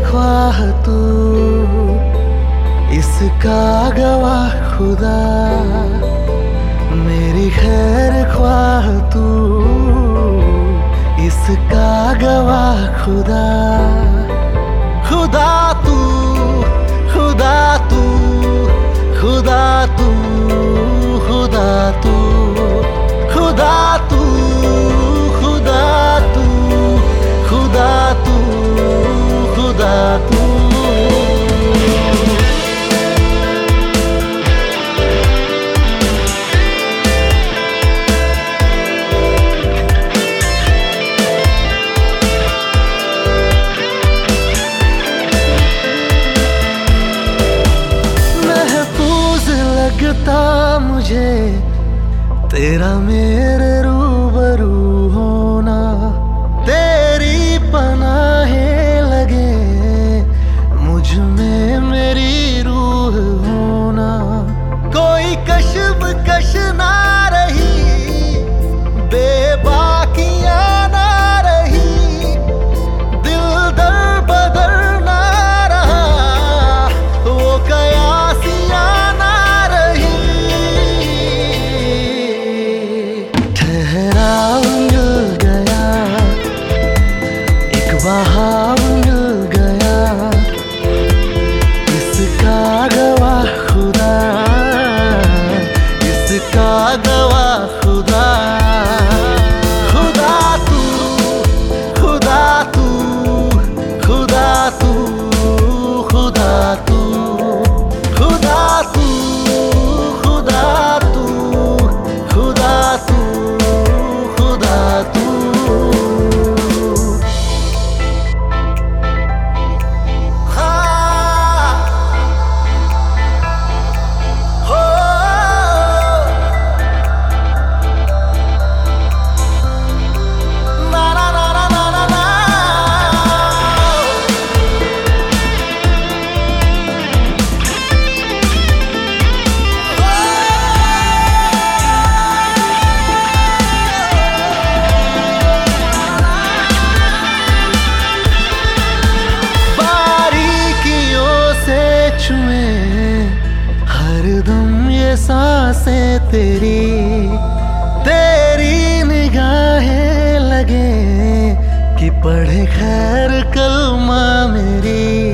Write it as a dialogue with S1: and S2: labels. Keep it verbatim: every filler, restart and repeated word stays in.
S1: ख्वाह तू, इसका गवाह खुदा। मेरी खैर ख्वाह तू, इसका गवाह खुदा। खुदा तू, खुदा तू, खुदा तू, खुदा तू, खुदा तू, खुदा तू, खुदा तू, खुदा तू। लगता मुझे तेरा मेरे रूबरू होना, तेरी पनाहें लगे मुझ में मेरी रूह होना। कोई कश्म कश ना रही, बेबाकियां ना रही, दिल दर बदर ना रहा, वो कयासियां बहाव मिल गया, इसका गवाह खुदा, इसका गवाह खुदा। खुदा तू, खुदा तू, खुदा तू, खुदा तू, खुदा तू, खुदा तू, खुदा तू, खुदा तू। हरदम ये सांसें तेरी, तेरी निगाहें लगे कि पढ़े खैर कलमा मेरी।